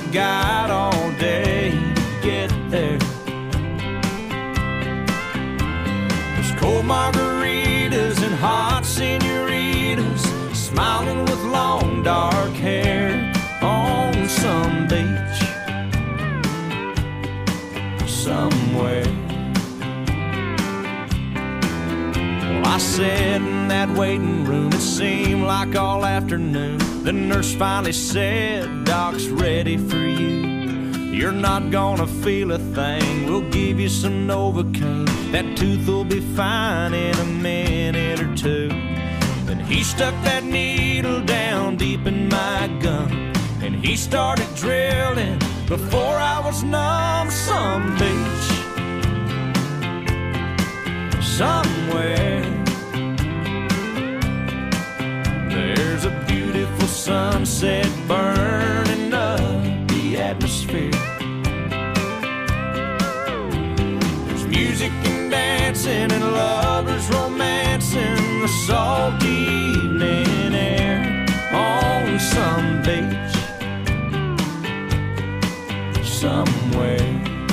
guide all day to get there. There's cold margaritas and hot senoritas smiling with long dark hair on some beach somewhere. Well, I sat in that waiting room, it seemed like all afternoon. The nurse finally said, "Doc's ready for you. You're not gonna feel a thing. We'll give you some Novocaine. That tooth will be fine in a minute or two." Then he stuck that needle down deep in my gum, and he started drilling before I was numb. Some beach somewhere, there's a beautiful sunset burning up the atmosphere. There's music and dancing and lovers romancing the salty evening air on some beach somewhere.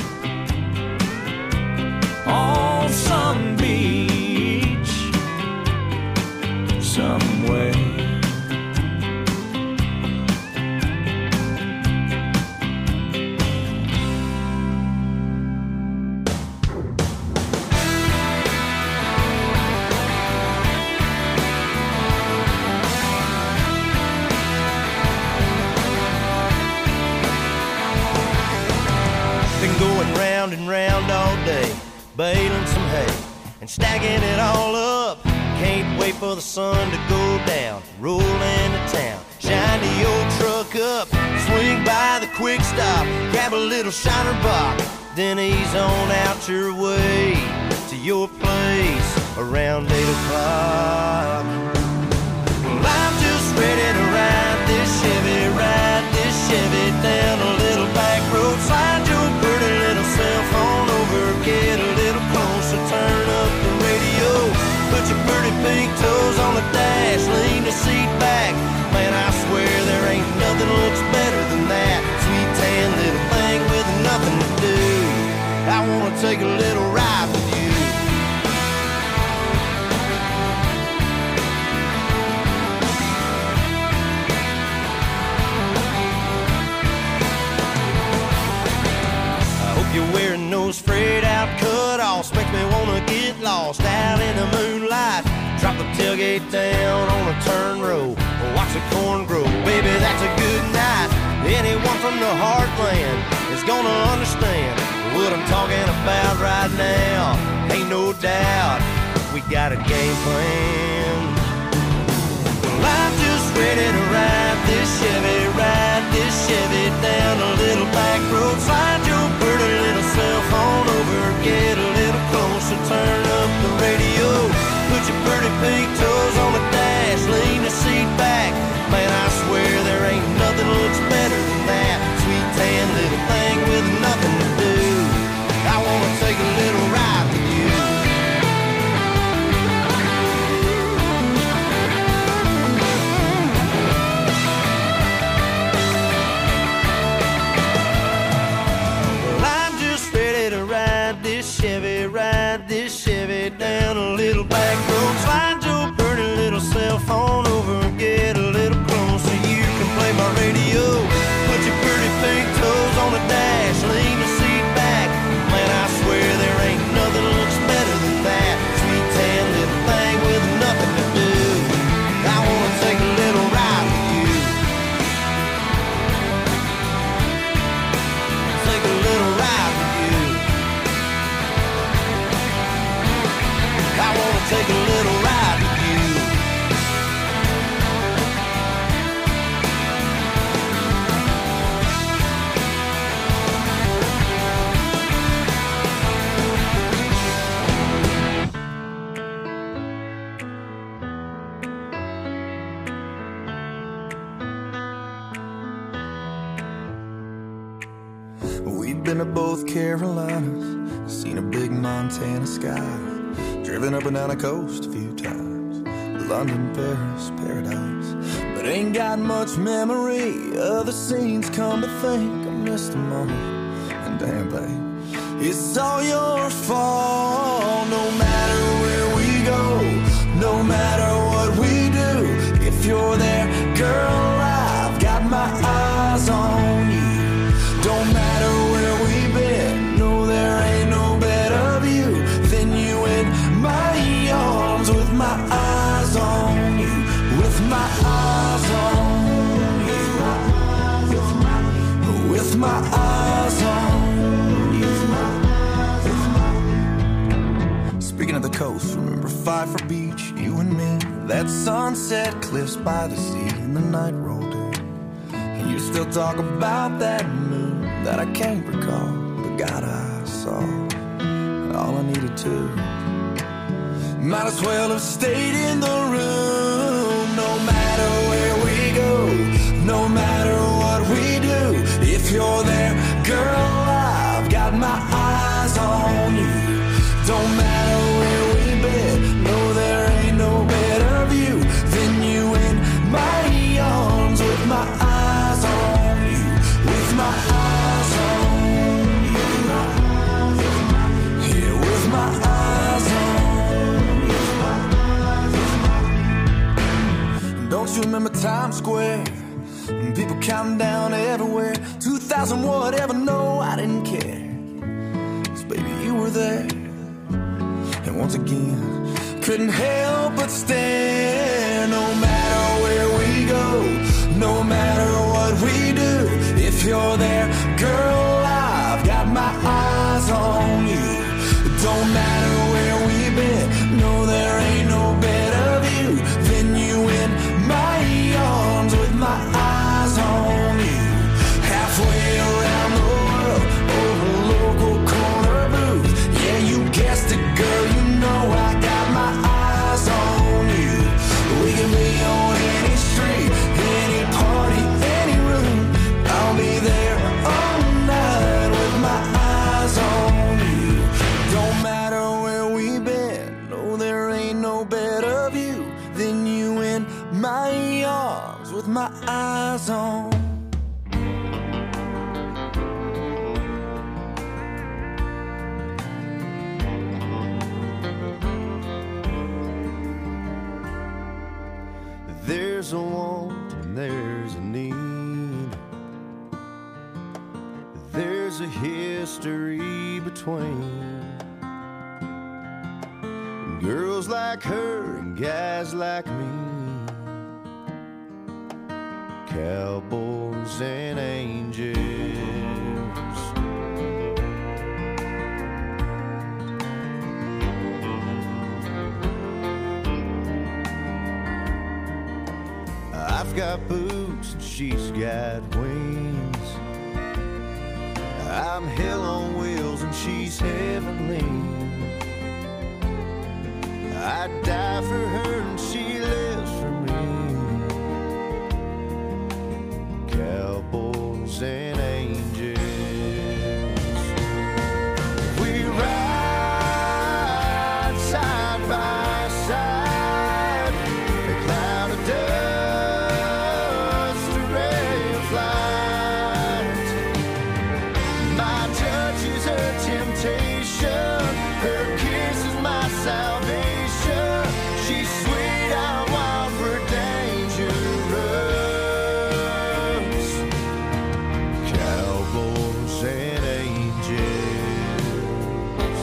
On some beach somewhere. Been going round and round all day, baling some hay and stacking it all up. Can't wait for the sun to go down, roll into town, shine the old truck up, swing by the quick stop, grab a little shiner box, then ease on out your way to your place around 8 o'clock. Well, I'm just ready to ride this Chevy down a little back road. Slide your pretty little cell phone over, get a little closer, turn up the radio, put your pretty pink toes on the dash, lean the seat back. Man, I swear there ain't nothing looks better than that sweet tan little thing with nothing to do. I wanna take a little ride with you. You're wearing those frayed out cut-offs, make me wanna get lost out in the moonlight. Drop the tailgate down on a turn row, watch the corn grow. Baby, that's a good night. Anyone from the heartland is gonna understand what I'm talking about right now. Ain't no doubt we got a game plan. Well, I'm just ready to ride this Chevy down a little back road. Slide your pretty little cell phone over, get a little closer, turn up the radio, put your pretty pink toes on the dash, lean the seat back. Man, I swear there ain't nothing looks better than that sweet tan little thing with nothing to do. I wanna take a little ride with you. Ride this Chevy down a little back road. Slide your pretty little cell phone over, get a little closer. You can play my radio, put your pretty pink toes on the dash, lean the seat back. Man, I swear there ain't nothing looks better than that sweet tan little thing with nothing to do. I wanna take a little ride with you. Take a little ride with you. I wanna take a little ride with you. We've been to both Carolinas, seen a big Montana sky, driven up and down the coast a few times, London, Paris, paradise. But but ain't got much memory. Other scenes come to think I missed them all. And damn, babe, it's all your fault. No matter where we go, no matter what we do, if you're there, girl, I've got my eyes on you. Don't matter where we've been, no, there ain't no better view than you in my arms, with my eyes on you, with my eyes on you, with my eyes on you. Speaking of the coast, remember Pfeiffer Beach, you and me, that sunset cliffs by the sea, and the night rolled in, and you still talk about that moon that I can't recall, but God, I saw all I needed to. Might as well have stayed in the room. No matter where we go, no matter what we do, if you're there, girl, I've got my eyes on you. Don't matter where we've been, no, there ain't no better view than you in my arms, with my eyes on you, with my eyes on you, yeah, with my eyes on you. Don't you remember Times Square? People counting down everywhere, 2,000 whatever, no, I didn't care, 'cause baby, you were there. And once again, couldn't help but stare. No matter where we go, no matter what we do, if you're there, girl, I've got my eyes on you. Don't matter where we've been, no, there ain't no better view than you in my arms, with my eyes on you. Halfway around the world, over a local corner booth. Yeah, you guessed it, girl, you know I got my eyes on you. We can be on any street, any party, any room. I'll be there all night with my eyes on you. Don't matter where we've been, no, there ain't no better view than you in my arms, with my eyes on. There's a want and there's a need. There's a history between girls like her and guys like me, cowboys and angels. I've got boots and she's got wings. I'm hell on wheels and she's heavenly. I'd die for her and she lives for me. Cowboys and angels. We ride side by side, a cloud of dust, a ray of light. My touch is her temptation, her kiss is my salvation. She's sweet, I'm wild, we're dangerous. Cowboys and angels.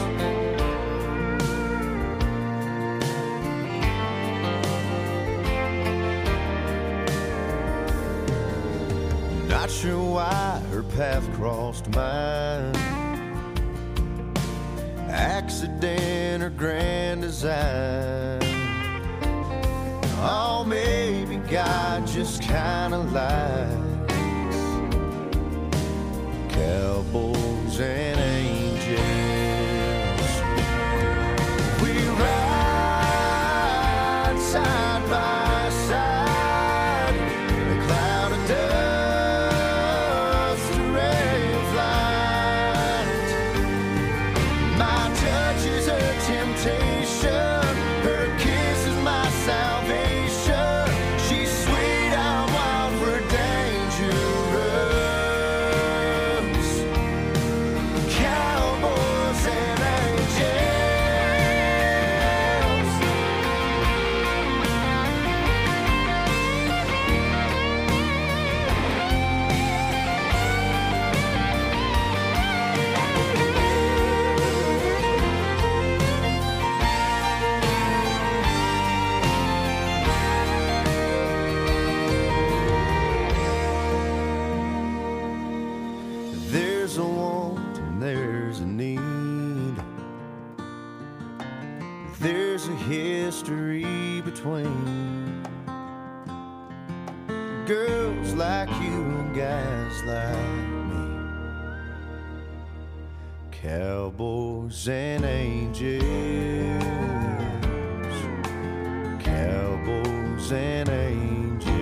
Not sure why her path crossed mine. Accident or grand design. Oh, maybe God just kinda likes cowboys and angels. We ride side by side, a cloud of dust, a ray of light. My touch is her temptation, her kiss is my salvation. She's sweet, I'm there's a want and there's a need. There's a history between girls like you and guys like me, cowboys and angels, cowboys and angels.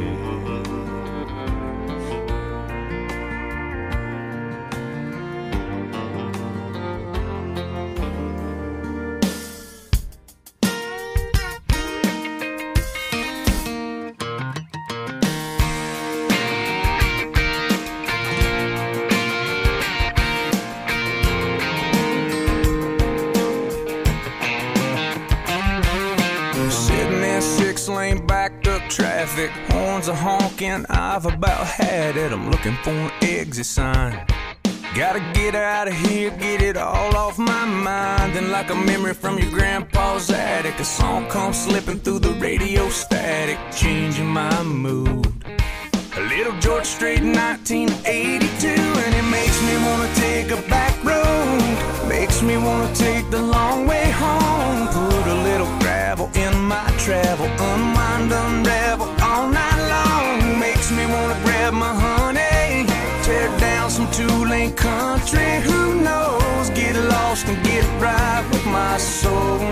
Traffic, horns are honking, I've about had it. I'm looking for an exit sign. Gotta get out of here, get it all off my mind. And like a memory from your grandpa's attic, a song comes slipping through the radio static, changing my mood. A little George Strait, 1982, and it makes me wanna take a back road. Makes me wanna take the long way home. Put a little gravel in my travel, unwind, unravel all night long. Makes me wanna grab my honey, tear down some two-lane country. Who knows? Get lost and get right with my soul.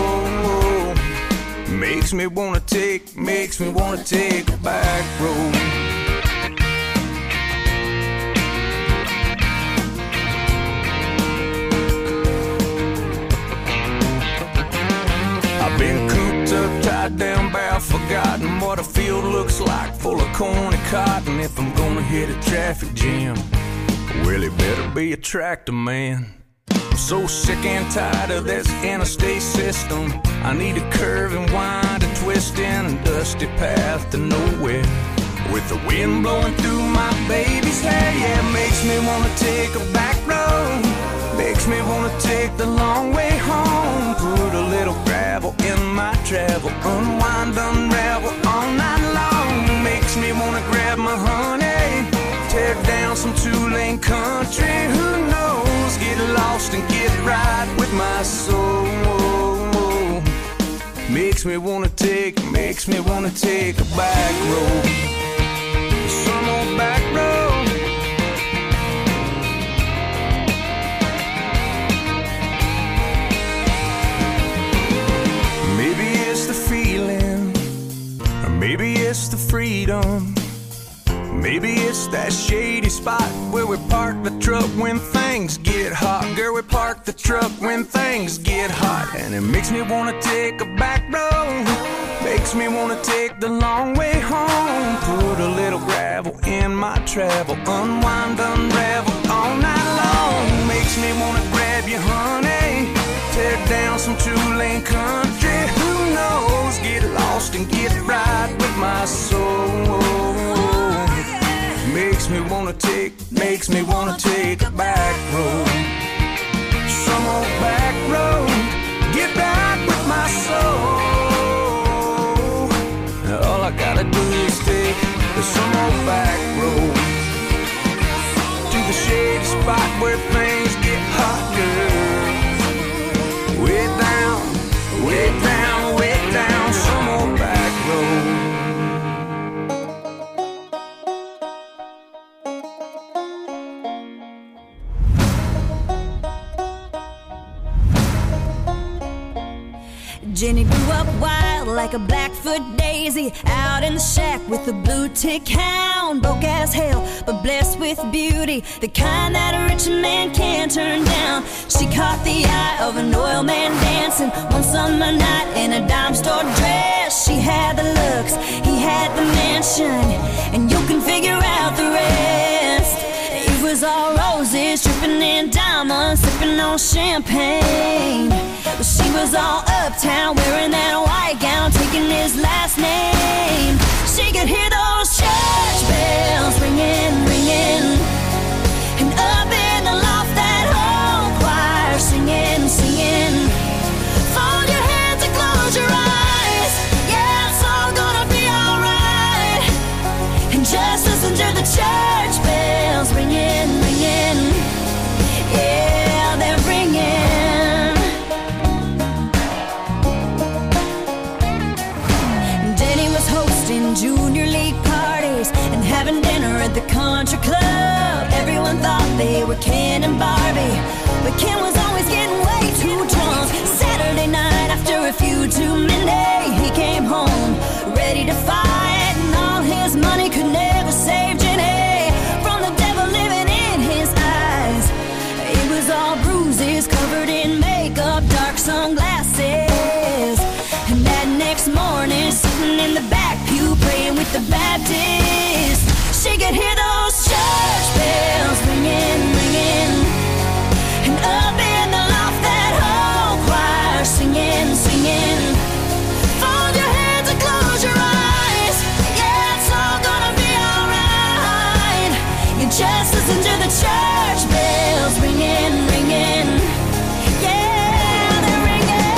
Makes me wanna take a back road. I've been cooped up, tied down, bow, forgotten what a field looks like, full of corn and cotton. If I'm gonna hit a traffic jam, well, it better be a tractor man. I'm so sick and tired of this interstate system. I need a curve and wind, a twist in a dusty path to nowhere. With the wind blowing through my baby's hair, yeah, it makes me wanna take a back road. Makes me wanna take the long way home. Put a little gravel in my travel, unwind, unravel all night long. Makes me wanna grab my honey, tear down some two-lane country. Who knows? Get lost and get right with my soul. Makes me wanna take a back road. Some old back road. Maybe it's the freedom. Maybe it's that shady spot where we park the truck when things get hot. Girl, we park the truck when things get hot. And it makes me wanna take a back road. Makes me wanna take the long way home. Put a little gravel in my travel, unwind, unravel all night long. Makes me wanna grab you, honey, tear down some two-lane country. Who knows? Get lost and get right with my soul. Makes me wanna take a back road. Some old back road. Get back with my soul. All I gotta do is take some old back road to the shady spot where things get hot, girl. Way down, way down, way down, some old back road. Jenny grew up wild like a Blackfoot daisy, out in the shack with a blue tick hound. Broke as hell, but blessed with beauty, the kind that a rich man can't turn down. She caught the eye of an oil man dancing one summer night in a dime store dress. She had the looks, he had the mansion, and you can figure out the rest. It was all roses, dripping in diamonds, sipping on champagne. But she was all uptown, wearing that white gown, taking his last name. She could hear those church bells ringing, ringing, and up in the loft that whole choir singing, singing. Fold your hands and close your eyes, yeah, it's all gonna be alright. And just listen to the church bells ringing, ringing. Ken was always getting way too drunk. Saturday night after a few too many, he came home ready to fight, and all his money could never save Jenny from the devil living in his eyes. It was all bruises, covered in makeup, dark sunglasses. And that next morning, sitting in the back pew praying with the Baptist, she could hear those church bells ringing, ringing. And up in the loft, that whole choir singing, singing. Fold your hands and close your eyes. Yeah, it's all gonna be alright. You just listen to the church bells ringing, ringing. Yeah, they're ringing.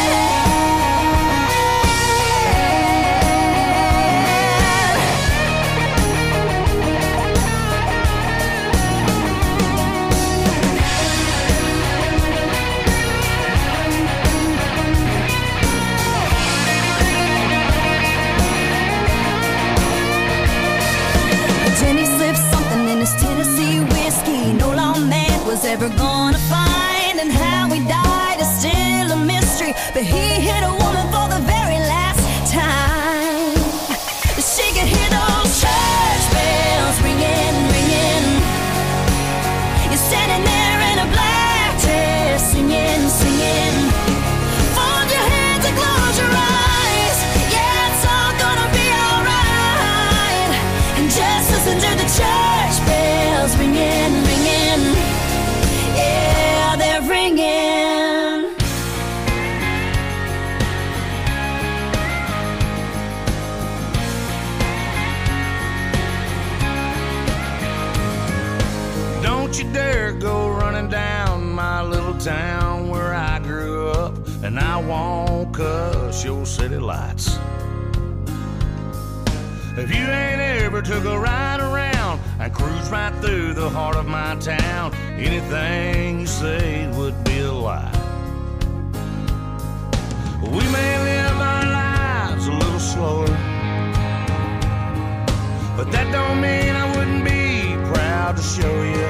Jenny slipped something in his Tennessee whiskey no lawman was ever gonna find, and how he died is still a mystery, but he hit a woman for the very last time. She could hear those church bells ringing, ringing. You're standing there in a black dress, singing, singing. Fold your hands and close your eyes. Yeah, it's all gonna be alright. And just listen to the church bells ringing, ringing. Yeah, they're ringing. Don't you dare go running down my little town where I grew up, and I won't cuss your city lights. If you ain't ever took a ride around and cruise right through the heart of my town, anything you say would be a lie. We may live our lives a little slower, but that don't mean I wouldn't be proud to show you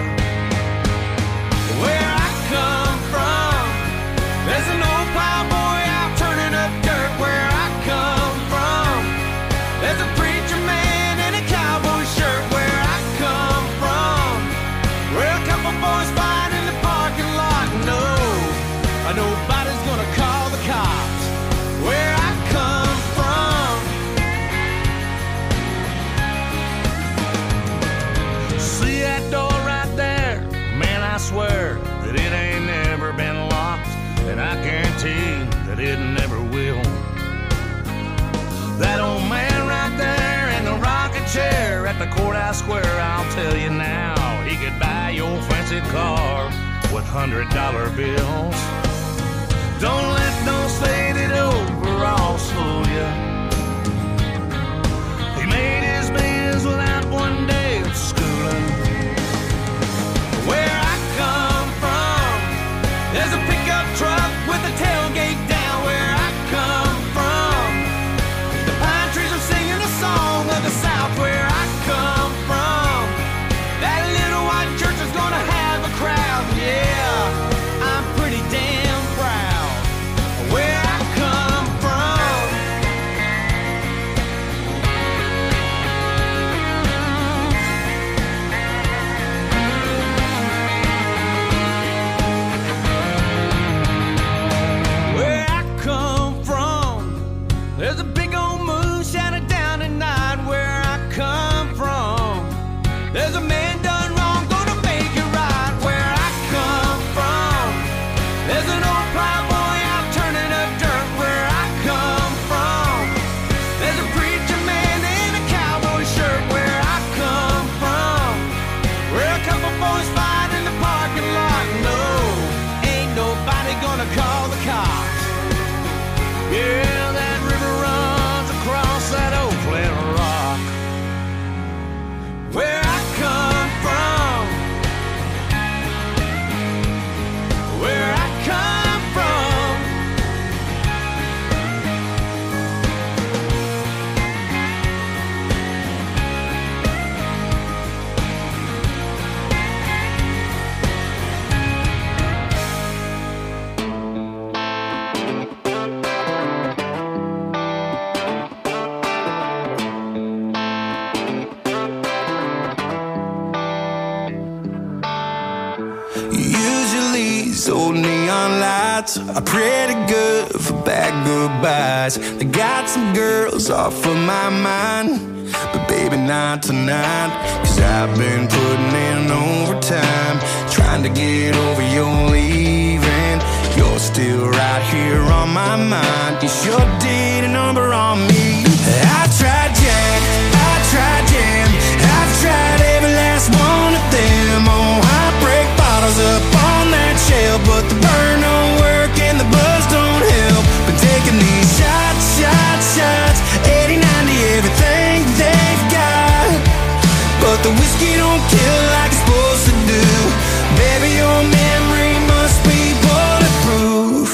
where I come from. There's an old plowboy out turning up dirt where I come from. There's a preacher man in a cowboy shirt where I come from. Where a couple boys fight in the parking lot. No, nobody's gonna call the cops where I come from. See that door right there? Man, I swear that it ain't never been locked, and I guarantee that it never will. That old man right there in the rocking chair at the courthouse square, I'll tell you now, he could buy your fancy car with $100 bills. Don't let those faded overalls fool you. He made his biz without one day of schooling. Where I come from, there's a pickup truck with a tailgate down where I come from. The pine trees are singing a song of the South where I come from. That little white church is gonna have a crowd, yeah, I'm pretty damn proud where I come from. these old neon lights are pretty good for bad goodbyes. I got some girls off of my mind, but baby not tonight. Cause I've been putting in overtime, trying to get over your leaving. You're still right here on my mind. You sure did a number on me. I tried Jack, I tried Jim, I've tried every last one of them. Oh, I break bottles up on that shelf, but the burn don't work and the buzz don't help. Been taking these shots, shots, shots, 80, 90, everything they've got, but the whiskey don't kill like it's supposed to do. Baby, your memory must be bulletproof.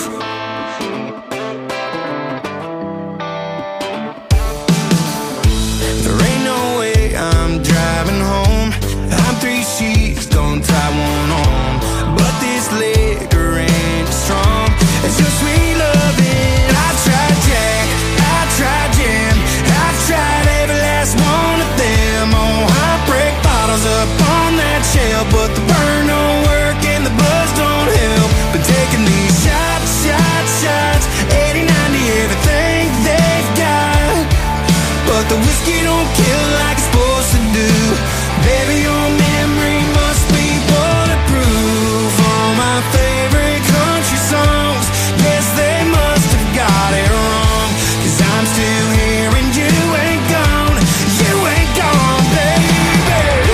There ain't no way I'm driving home. I'm 3 sheets, don't tie one on, but this liquor ain't strong. It's your sweet loving. I've tried Jack, I've tried Jim, I've tried every last one of them. Oh, I break bottles up on that shelf, but the burn don't work and the buzz don't help. But taking these shots, shots, shots, 80, 90, everything they've got, but the whiskey don't kill like it's supposed to do. Baby, your memory must be bulletproof. All my favorite country songs, yes, they must have got it wrong. Cause I'm still here and you ain't gone, you ain't gone, baby.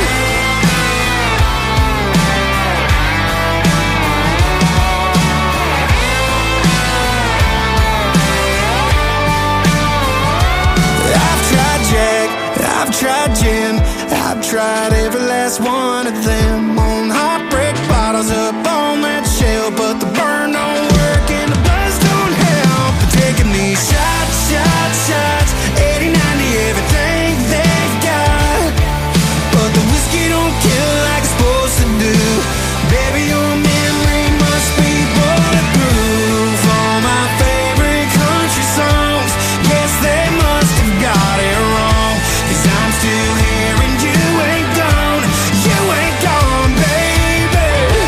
I've tried Jack, I've tried Jim, I've tried every last one of them. On heartbreak bottles up on that shelf, but the burn don't work and the buzz don't help. But taking these shots, shots, shots, 80, 90, everything they've got, but the whiskey don't kill like it's supposed to do. Baby, your memory must be bulletproof. All my favorite country songs, yes, they must have got it wrong. Cause I'm still here and you ain't gone, you ain't gone, baby.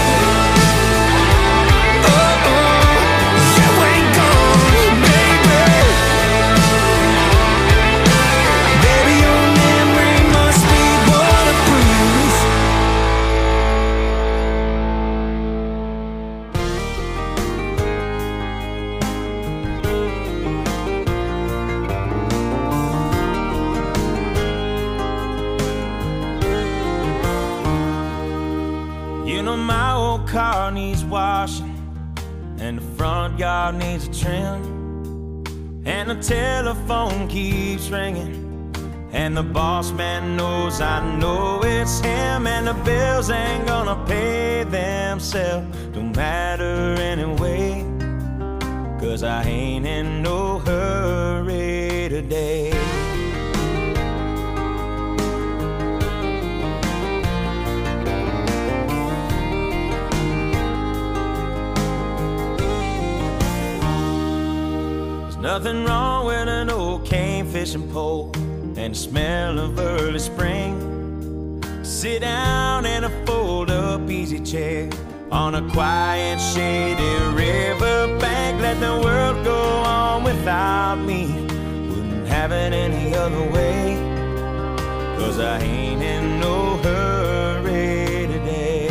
Oh, oh, you ain't gone, baby. Baby, your memory must be bulletproof. You know my old car needs washing, and the front yard needs a trim, and the telephone keeps ringing, and the boss man knows I know it's him, and the bills ain't gonna pay themselves. Don't matter anyway, cause I ain't in no hurry today. Nothing wrong with an old cane fishing pole and the smell of early spring. Sit down in a fold-up easy chair on a quiet, shady river bank. Let the world go on without me. Wouldn't have it any other way, cause I ain't in no hurry today.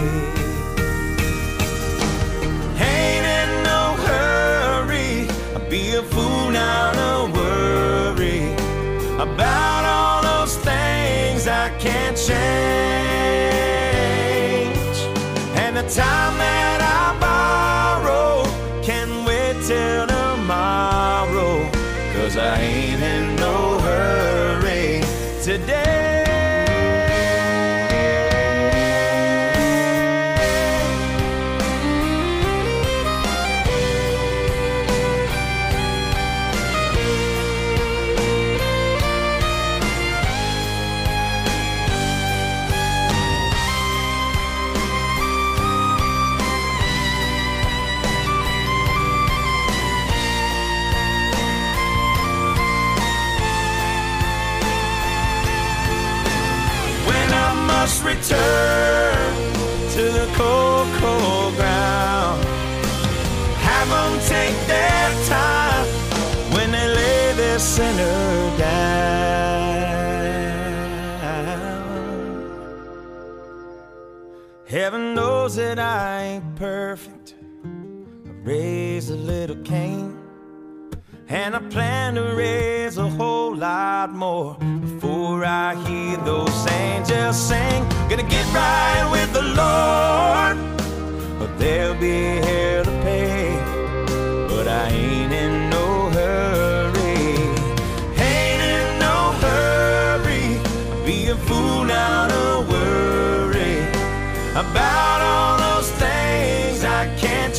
Ain't in no hurry, I'd be a fool now to worry about all those things I can't change. And the time that I borrow can wait till tomorrow, cause I ain't in no hurry today. Return to the cold, cold ground. Heaven knows that I ain't perfect. I raised a little Cain, and I plan to raise a whole lot more before I hear those angels sing. Gonna get right with the Lord, but there'll be hell to pay. But I ain't in no hurry, ain't in no hurry. Be a fool now to worry about all those things I can't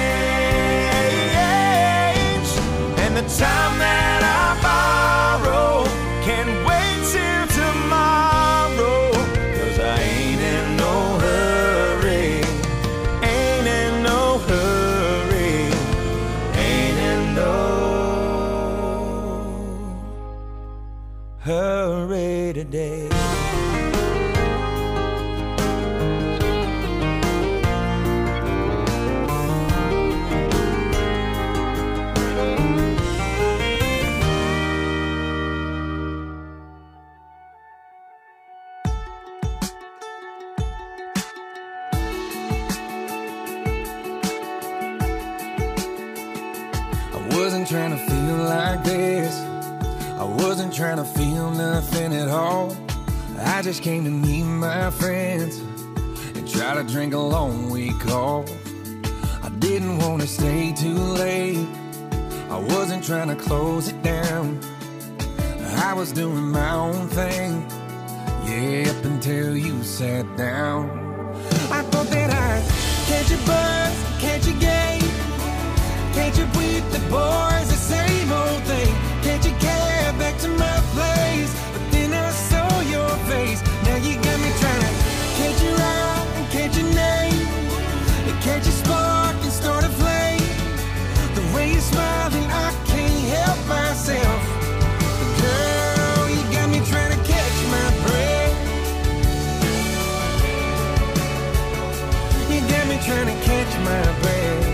change. And the time that I borrow can wait till tomorrow, 'cause I ain't in no hurry, ain't in no hurry, ain't in no hurry today. I wasn't trying to feel like this. I wasn't trying to feel nothing at all. I just came to meet my friends and try to drink a long week off. I didn't want to stay too late. I wasn't trying to close it down. I was doing my own thing, yeah, up until you sat down. I thought that I'd catch a buzz, catch a game, catch up with the boys, the same old thing. Catch a cab back to my place, but then I saw your face. Now you got me trying to catch your eye and catch your name, and catch a spark and start a flame. The way you're smiling, I can't help myself. Girl, you got me trying to catch my breath. You got me trying to catch my breath.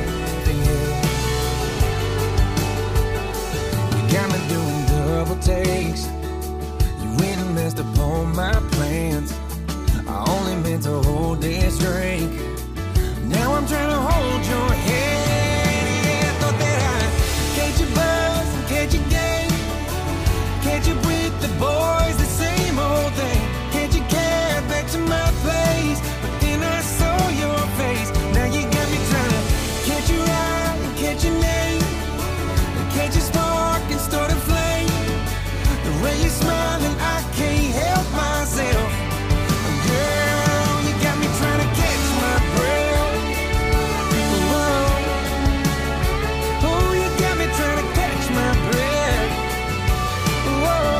Got me doing double takes. You went and messed up all my plans. I only meant to hold this drink. Now I'm trying to hold your hand. Yeah, I thought that I'd catch a buzz and catch a game, catch up with the boys, the same old thing. Catch a cab back to my place, but then I saw your face. Now you got me trying to catch your eye and catch your name, and catch a spark and start a flame. The way you're smiling, I can't help myself. Girl, you got me trying to catch my breath. Whoa. Oh, you got me trying to catch my breath. Whoa.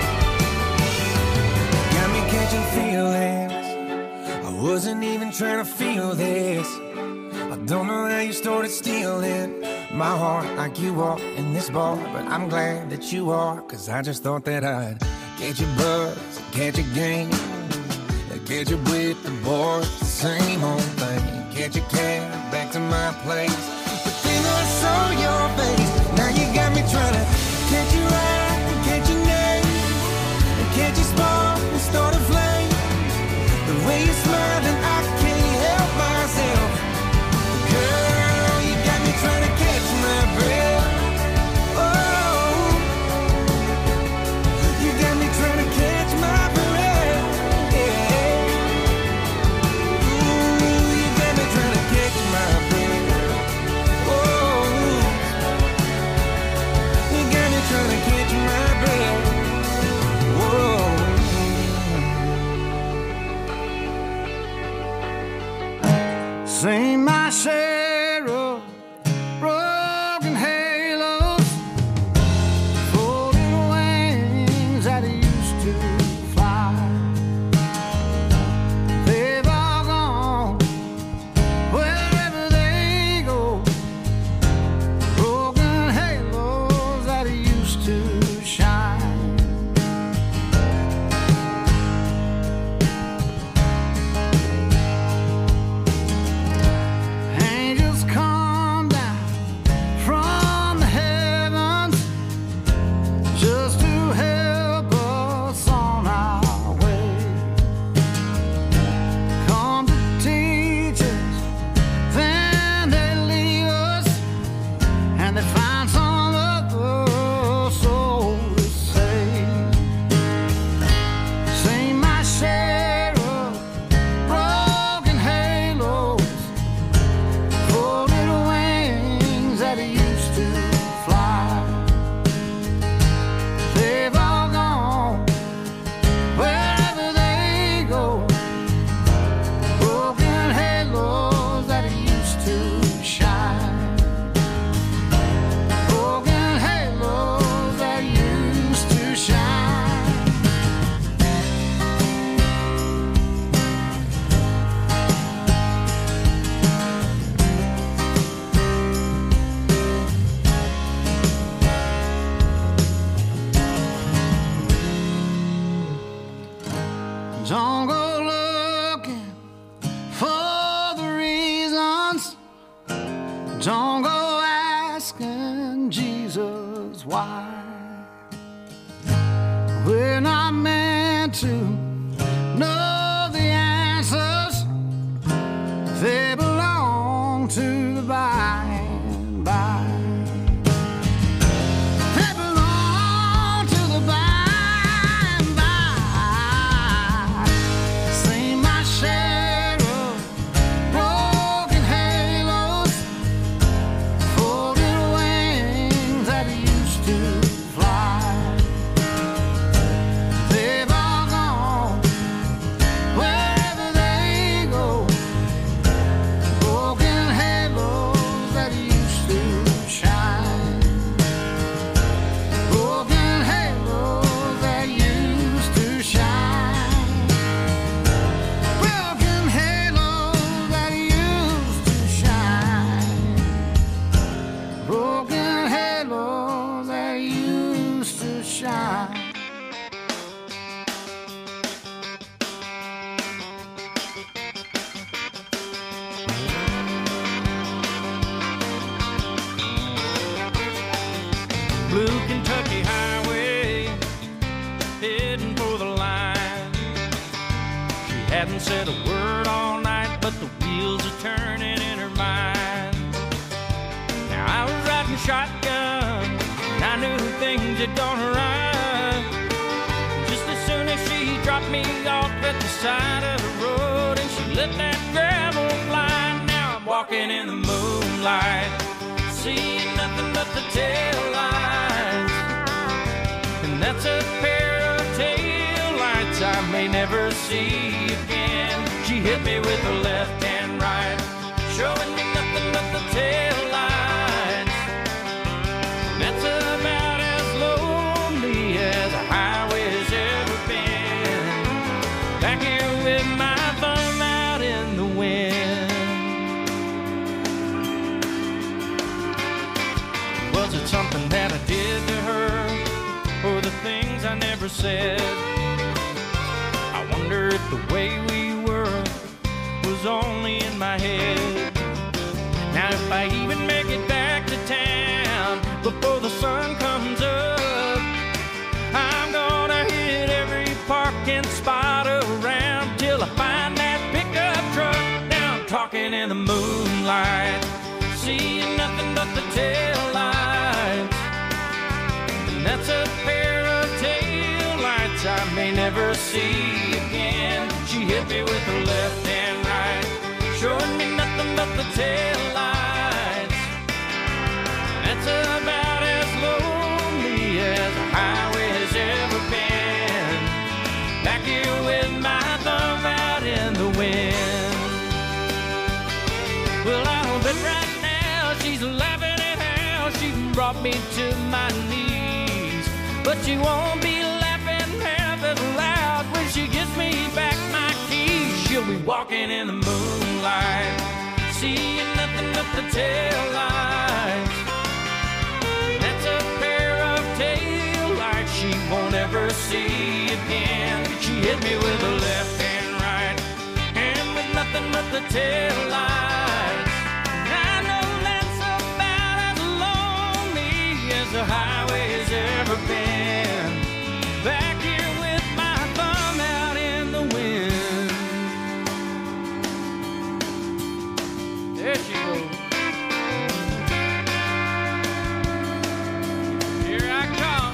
Got me catching feelings. I wasn't even trying to feel this. I don't know how you started stealing my heart like you are in this bar, but I'm glad that you are, 'cause I just thought that I'd catch a buzz, catch a game, catch up with the boys, the same old thing. Catch a cab back to my place, but then I saw your face. Now you got me trying to catch your eye and catch your name, and catch a spark and start a flame. The way you're smiling, I can't help myself. Girl, you got me trying to catch my breath. Oh, you got me trying to catch my breath. Yeah. Ooh, you got me trying to catch my breath. Oh, you got me trying to catch my breath. Whoa. Sing my share of broken halos, folding wings that used to fly. They've all gone wherever they go, broken halos that used to shine. Angel Don't go asking Jesus why. We're not meant to know the answers. They belong to the by and by. They belong to the by and by. Seen my share of broken halos, folded wings that used to fly. They've all gone wherever they go. Broken halos that used to shine. Broken halos that used to shine. Broken halos that used to shine. Broken halos that used to shine. Blue Kentucky Highway, heading for the line. She hadn't said a word all night, but the wheels are turning in her mind. Now I was riding shotgun, and I knew things had gone right. Just as soon as she dropped me off at the side of the road, and she let that gravel fly. Now I'm walking in the moonlight, seeing nothing but the tail lights. And that's a pair of tail lights I may never see again. She hit me with her left and right, showing me nothing but the tail lights. That's about as lonely as a highway's ever been. Back here with my thumb out in the wind. Was it something that I did to her, or the things I never said? I wonder if the way we were was only in my head. Now if I even make it back to town before the sun comes up, I'm gonna hit every parking spot around till I find that pickup truck. Now I'm talking in the moonlight, seeing nothing but the tail lights. And that's a pair of tail lights I may never see again. She hit me with her left and right, showing me nothing but the tail lights. That's about as lonely as a highway has ever been. Back here with my thumb out in the wind. Well, I'll bet right now she's laughing at how she brought me to my knees. But she won't be laughing half as loud when she gives me back my keys. She'll be walking in the moonlight, seeing nothing but the tail lights. That's a pair of tail lights she won't ever see again. She hit me with her left and right, and with nothing but the tail lights. I know that's about as lonely as the highway's ever been. Back here with my thumb out in the wind. There she goes. Here I come.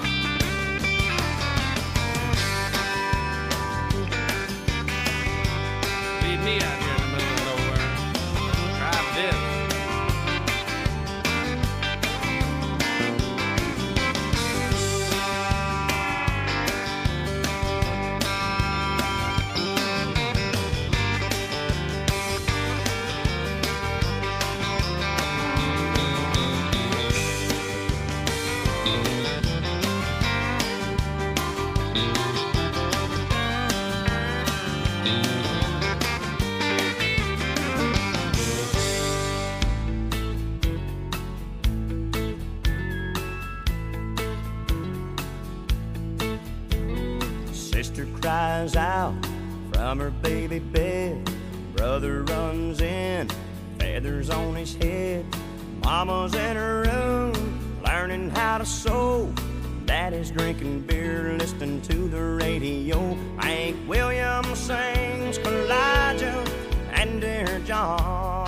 Leave me out here in the middle of nowhere. Drive this. Sister cries out from her baby bed. Brother runs in, feathers on his head. Mama's in her room, learning how to sew. Daddy's drinking beer, listening to the radio. Hank Williams sings Elijah and Dear John.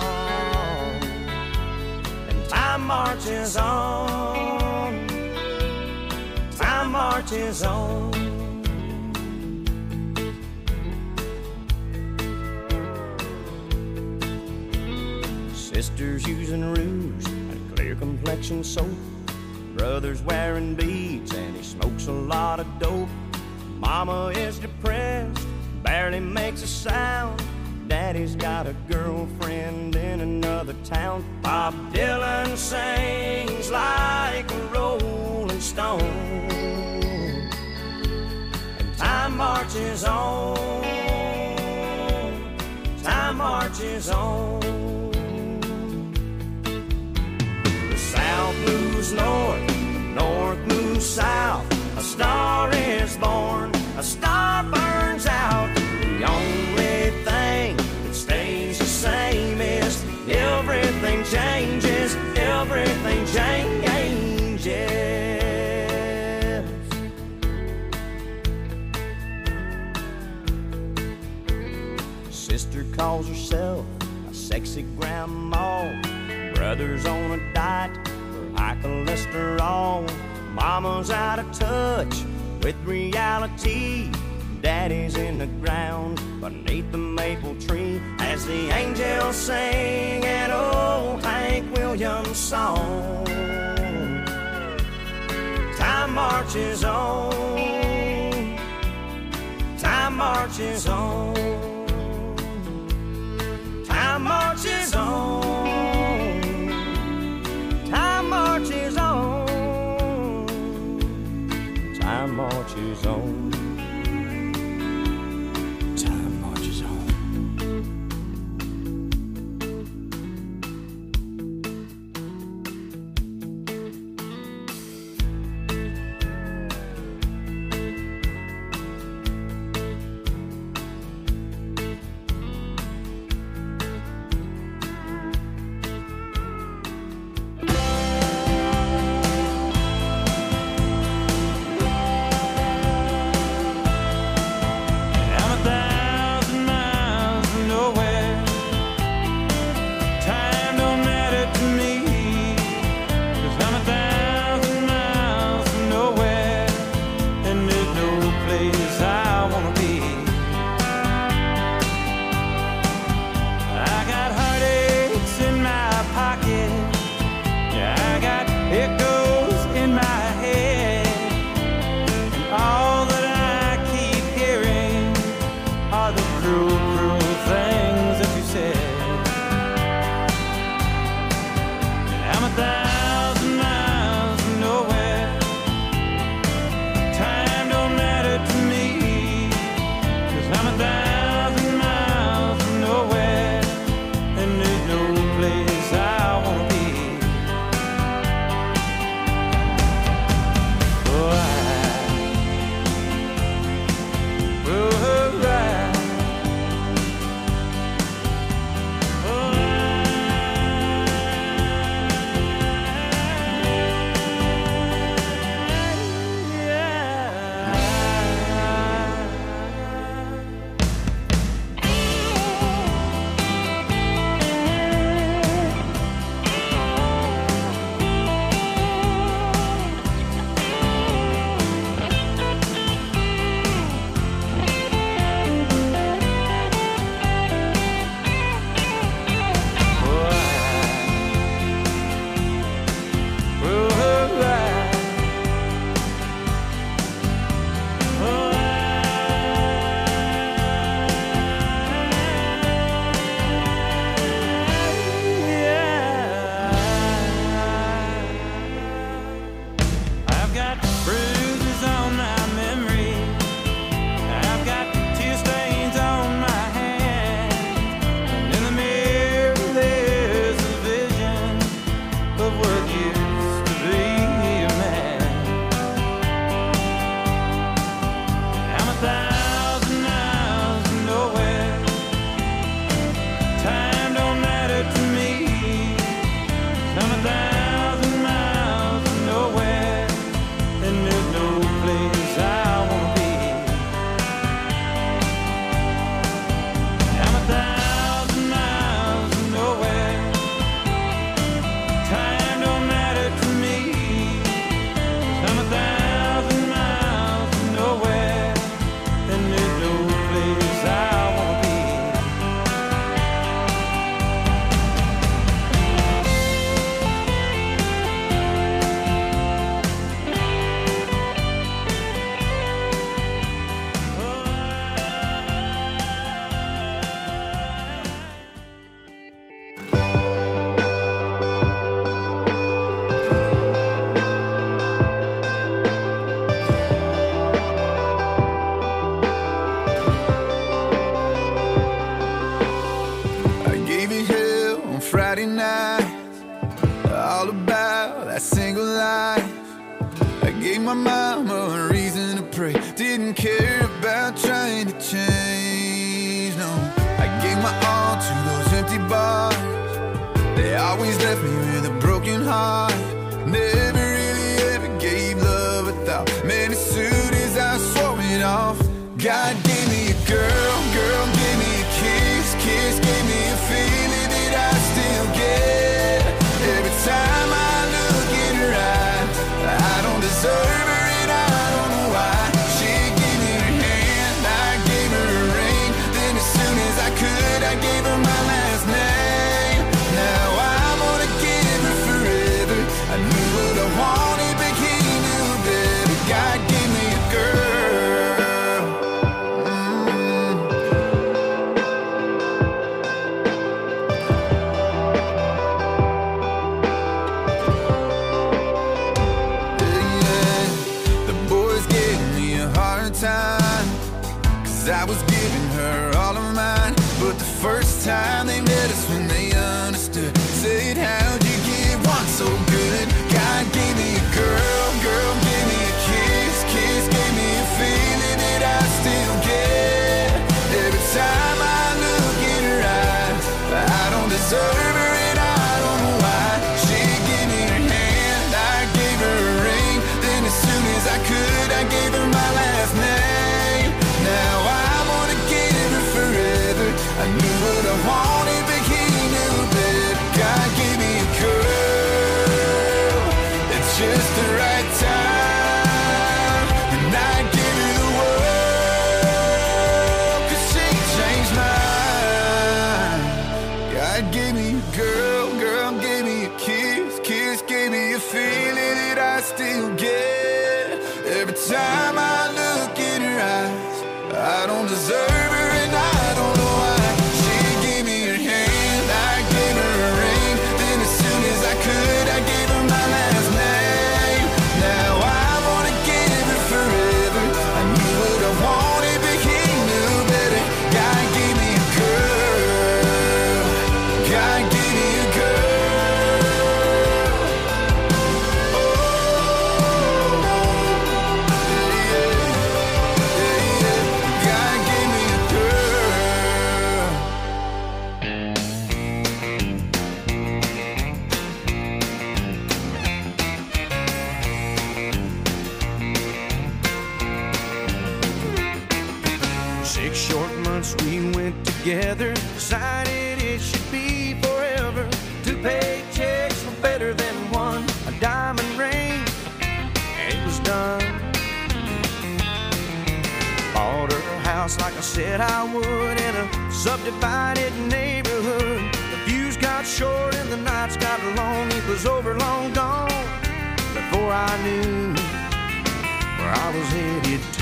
And time marches on. Time marches on. Sisters using rouge and clear complexion soap. Brother's wearing beads and he smokes a lot of dope. Mama is depressed, barely makes a sound. Daddy's got a girlfriend in another town. Bob Dylan sings like a rolling stone. And time marches on. Time marches on. South moves north, north moves south. A star is born, a star burns out. The only thing that stays the same is everything changes, everything changes. Sister calls herself a sexy grandma. Brother's on a diet for high cholesterol. Mama's out of touch with reality. Daddy's in the ground beneath the maple tree as the angels sing an old Hank Williams song. Time marches on. Time marches on. Time marches on. Time marches on. Time marches on. Time marches on. a single life. I gave my mama a reason to pray. Didn't care about trying to change, no. I gave my all to those empty bars. They always left me with a broken heart. Never really ever gave love a thought. Man, as soon as I swore it off, God gave me a girl, girl gave me a kiss, kiss gave me a feeling that I still get. Every time I look in her eyes, I don't deserve her and I don't know why. She gave me her hand, I gave her a ring. Then as soon as I could, I gave her my last name. Now I'm gonna give her forever. I knew what I wanted, but he knew better. God gave me a girl. Time, 'cause I was giving her all of mine. But the first time they met us when they understood, said, how'd you get one so good? God gave me a girl, girl gave me a kiss, kiss gave me a feeling that I still get. Every time I look in her eyes, I don't deserve her and I don't know why. She gave me her hand, I gave her a ring. Then as soon as I could, I gave her my last name. Now I'm gonna give her forever. I knew what I wanted, but he knew better. God gave me a girl at just the right time, and I gave her the world, 'cause she changed mine. God gave me a girl, girl gave me a kiss, kiss gave me a feeling that I still get. Every time I look in her eyes, I don't deserve her and I don't know why. She gave me her hand, I gave her a ring. Then as soon as I could, I gave her my last name. Now I wanna give her forever. I knew what I wanted, but he knew better. God gave me a girl. God gave me a girl. We went together, decided it should be forever. 2 paychecks were better than one, a diamond ring, and it was done. Bought her a house like I said I would, in a subdivided neighborhood. The views got short and the nights got long. It was over, long gone, before I knew where I was headed to.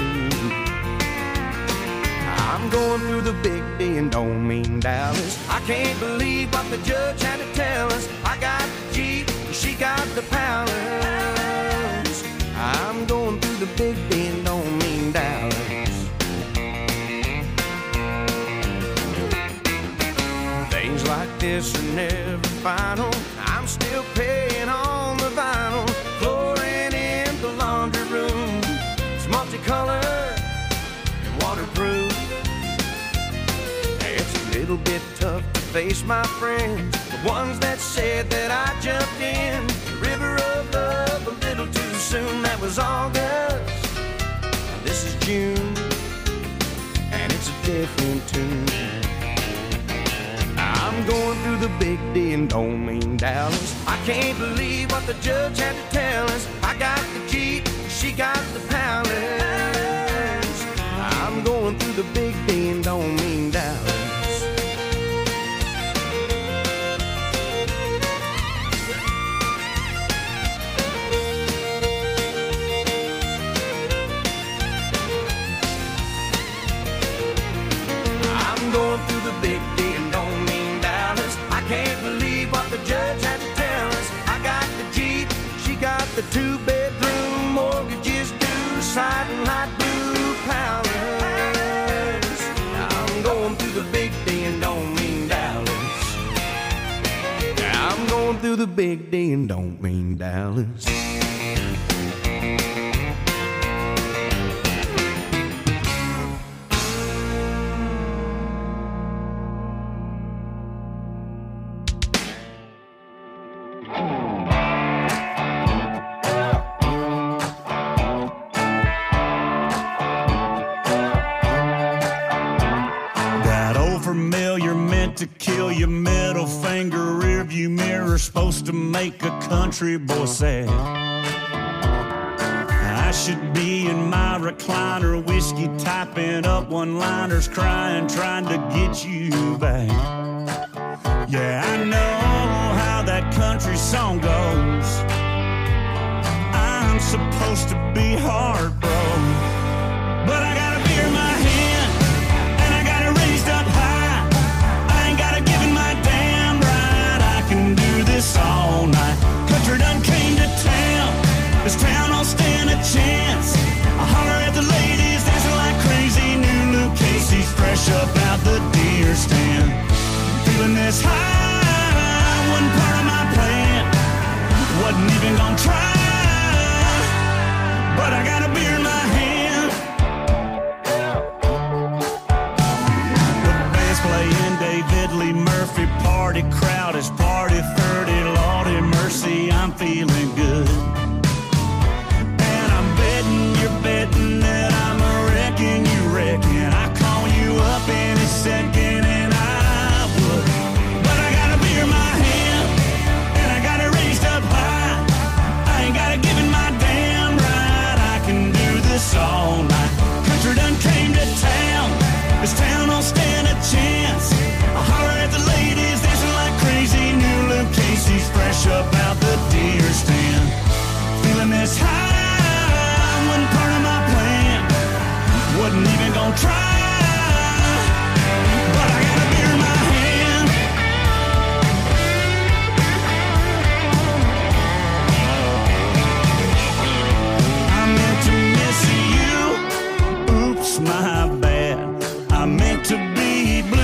I'm going through the big D and don't mean Dallas. I can't believe what the judge had to tell us. I got the Jeep, she got the Palace. I'm going through the big D and don't mean Dallas. Things like this are never final. I'm still paying on the vinyl. Flooring in the laundry room, it's multicolored and waterproof. Little bit tough to face my friends, the ones that said that I jumped in the river of love a little too soon. That was August, this is June, and it's a different tune. I'm going through the big D and don't mean Dallas. I can't believe what the judge had to tell us. I got the Jeep, she got the Palace. I'm going through the big D and don't mean Dallas. Going through the big D and don't mean Dallas. I can't believe what the judge had to tell us. I got the Jeep, she got the 2-bedroom, mortgages due, siding light blue Palace. I'm going through the big D and don't mean Dallas. I'm going going through the big D and don't mean Dallas. To kill your middle finger, rearview mirror, supposed to make a country boy sad. I should be in my recliner, whiskey typing up one-liners, crying, trying to get you back. Yeah, I know how that country song goes. I'm supposed to be heartbroken, but I got a beer in my hand and I got it raised up high. All night, country done came to town. This town don't stand a chance. I holler at the ladies dancing like crazy. New Luke Casey's fresh up out the deer stand. Feeling this high wasn't part of my plan. Wasn't even gonna try, but I got a beer in my hand. The band's playing David Lee Murphy. Party crowd is party 30. Lordy mercy, I'm feeling good. And I'm betting you're betting that I'm a wrecking you reckon I call you up any second and I would. But I got a beer in my hand and I got it raised up high. I ain't gotta give it my damn right. I can do this all night. Country done came to town. This town don't stand a chance. I holler at the ladies dancing like crazy. New Luke Casey's fresh up out the deer stand. Feeling this high wasn't part of my plan. Wasn't even gonna try, but I got a beer in my hand. I meant to miss you. Oops, my bad. I meant to be blue.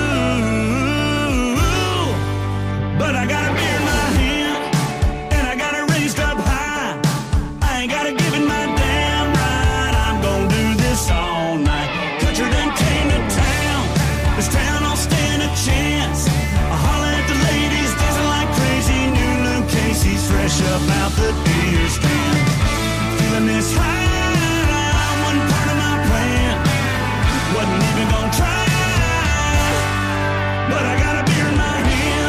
But I got a beer in my hand, and I got it raised up high. I ain't gotta give it my damn right. I'm gonna do this all night. Country done came to town. This town don't stand a chance. I holler at the ladies dancing like crazy. New Luke Casey's fresh up out the deer stand. Feeling this high wasn't part of my plan. Wasn't even gonna try, but I got a beer in my hand.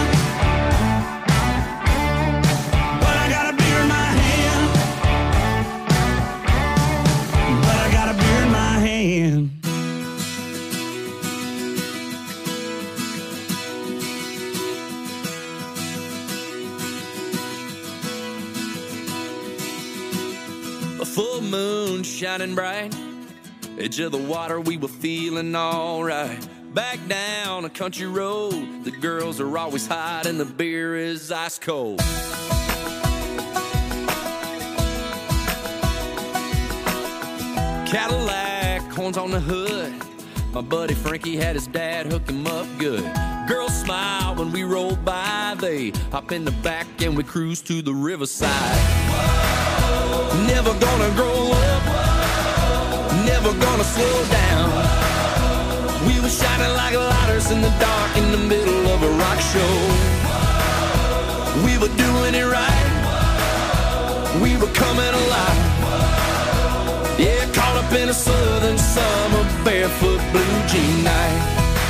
A full moon shining bright, edge of the water, we were feeling alright. Back down a country road, the girls are always hot and the beer is ice cold. Cadillac, horns on the hood. My buddy Frankie had his dad hook him up good. Girls smile when we roll by. They hop in the back and we cruise to the riverside. Whoa. Never gonna grow up. Whoa. Never gonna slow down. We were shining like lighters in the dark in the middle of a rock show. Whoa. We were doing it right. Whoa. We were coming alive. Yeah, caught up in a southern summer, barefoot blue jean night.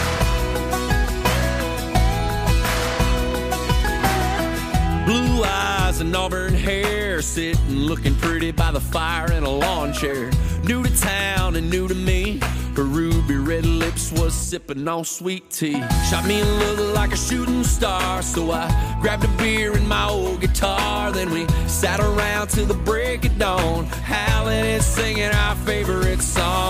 Blue eyes and auburn hair, sitting looking pretty by the fire in a lawn chair. New to town and new to me, her ruby red lips was sipping on sweet tea. Shot me a look like a shooting star, so I grabbed a beer and my old guitar. Then we sat around till the break of dawn, howling and singing our favorite song.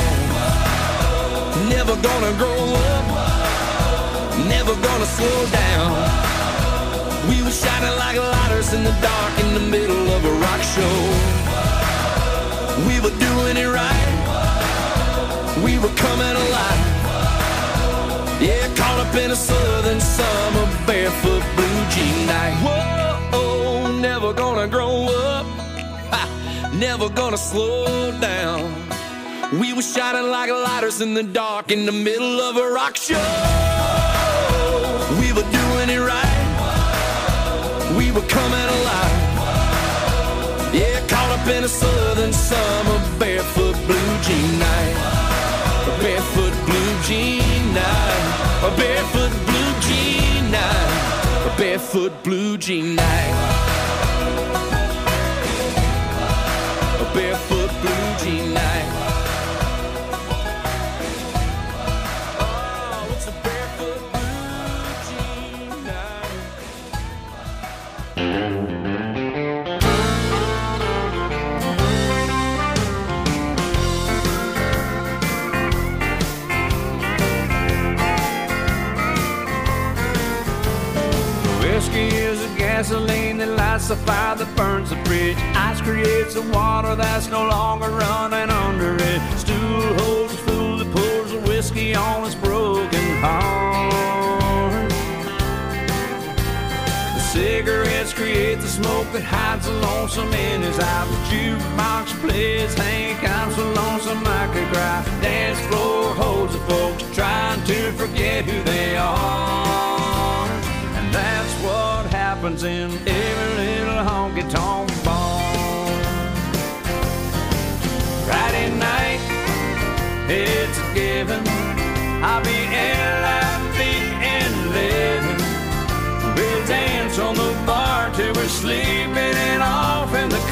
Whoa. Never gonna grow up. Whoa. Never gonna slow down. Whoa. We were shining like lighters in the dark in the middle of a rock show. Whoa. We were doing it right. Whoa. We were coming alive. Whoa. Yeah, caught up in a southern summer, barefoot blue jean night. Whoa. never gonna slow down. We were shining like lighters in the dark in the middle of a rock show. We were doing it right. We were coming alive. Yeah, caught up in a southern summer barefoot blue jean night. A barefoot blue jean night. A barefoot blue jean night. A barefoot blue jean night. A barefoot blue jean night. Oh, it's a barefoot blue jean night. Whiskey is a gasoline that lights the fire that burns the bridge. Ice creates the water that's no longer running under it. Stool holds the fool that pours the whiskey on his broken heart. The cigarettes create the smoke that hides the lonesome in his eye. The jukebox plays Hank, I'm so lonesome I could cry. Dance floor holds the folks trying to forget who they are. That's what happens in every little honky-tonk bar. Friday night, it's a given. I'll be L.I.V. and living. We'll dance on the bar till we're sleeping and off in the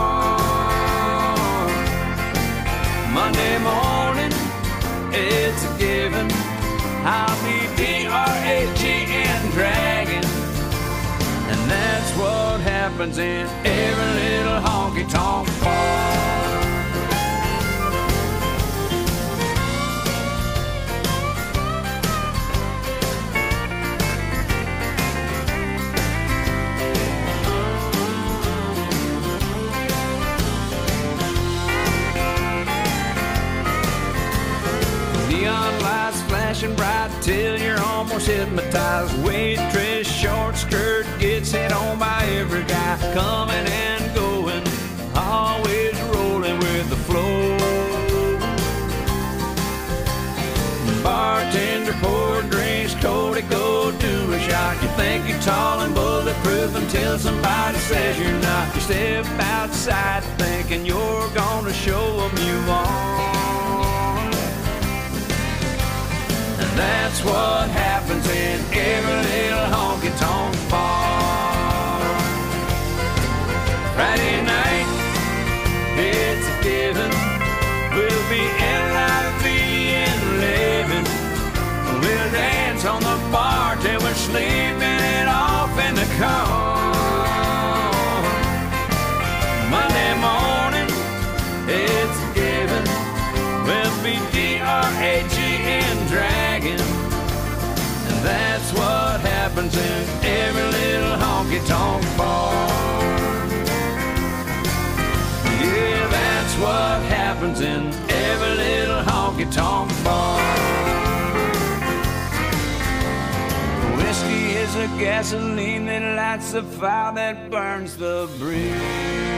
car. Monday morning, it's a given. I'll be D-R-A-G-N dragging. And that's what happens in every little honky-tonk bar. Neon lights flashing bright till you're almost hypnotized. Waitress short skirt gets hit on by every guy. Coming and going, always rolling with the flow. Bartender poured drinks, Cody, go do a shot. You think you're tall and bulletproof until somebody says you're not. You step outside thinking you're gonna show them you are. That's what happens in every little honky-tonk bar. Friday night, it's a given. We'll be L.I.V. and living. We'll dance on the bar till we're sleeping it off in the car. Monday morning, it's a given. We'll be D-R-A-G-N dragging. And that's what happens in every little honky-tonk bar. Yeah, that's what happens in every little honky-tonk bar. Whiskey is a gasoline that lights the fire that burns the bridge.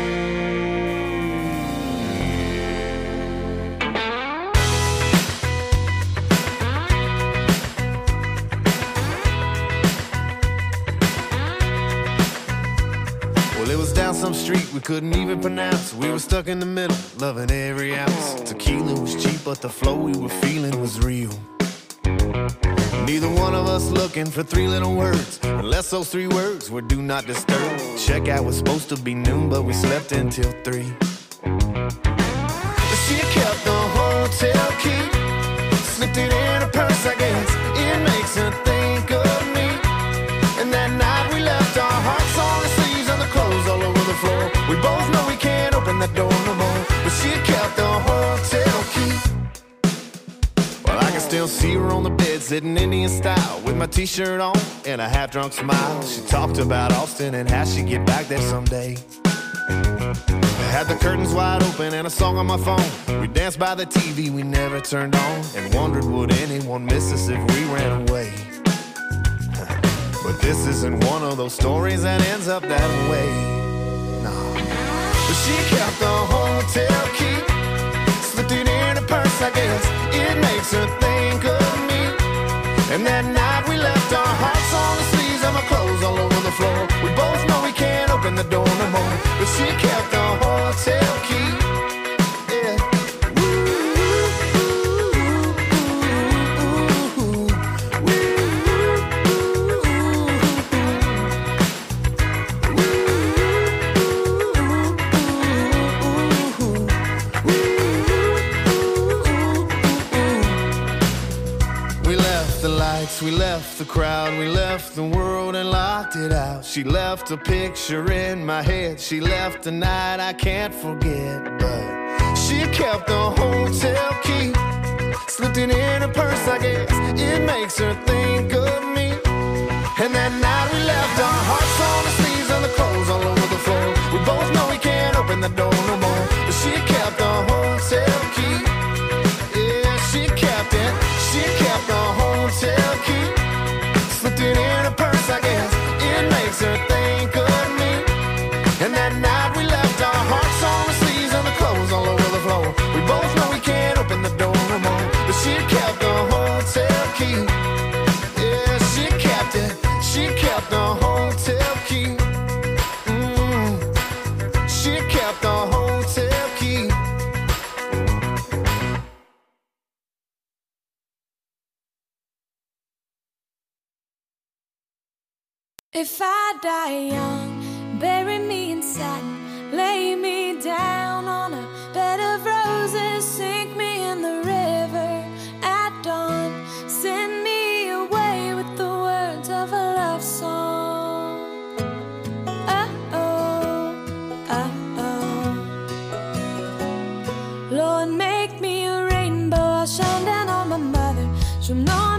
Well, it was down some street we couldn't even pronounce. We were stuck in the middle, loving every ounce. Tequila was cheap, but the flow we were feeling was real. Neither one of us looking for three little words, unless those three words were do not disturb. Checkout was supposed to be noon, but we slept until 3. She kept the hotel key, slipped it in her purse, I guess. It makes her think of me. And that night we left our hearts on the sleeves and the clothes all over the floor. We both know we can't open that door no more, but she kept the hotel key. Well, I can still see her on the bed, sitting Indian style, with my t-shirt on and a half-drunk smile. She talked about Austin and how she'd get back there someday. I had the curtains wide open and a song on my phone. We danced by the TV we never turned on, and wondered would anyone miss us if we ran away. But this isn't one of those stories that ends up that way. No. But she She kept the hotel key, slipped it in her purse, I guess it makes her think of me. And that night we left our hearts on the sleeves of our clothes all over the floor. We both know we can't open the door no more, but she kept the hotel key. Yeah. We left the crowd, we left the world and locked it out. She left a picture in my head, she left a night I can't forget. But she kept the hotel key, slipped it in her purse, I guess it makes her think of me. And that night we left our hearts on the sleeves of the clothes all over the floor. We both know we can't open the door no more, but she kept the hotel key. Yeah, she kept it, she kept the hotel key, slipped it in her purse, I guess it makes her think of me. And that night we left our hearts on the sleeves and the clothes all over the floor. We both know we can't open the door no more, but she kept the hotel key. Yeah, she kept it, she kept the hotel key. She kept the hotel key. If I die young, bury me in satin, lay me down on a bed of roses, sink me in the river at dawn, send me away with the words of a love song. Oh-oh, oh-oh. Lord, make me a rainbow, I'll shine down on my mother, she'll know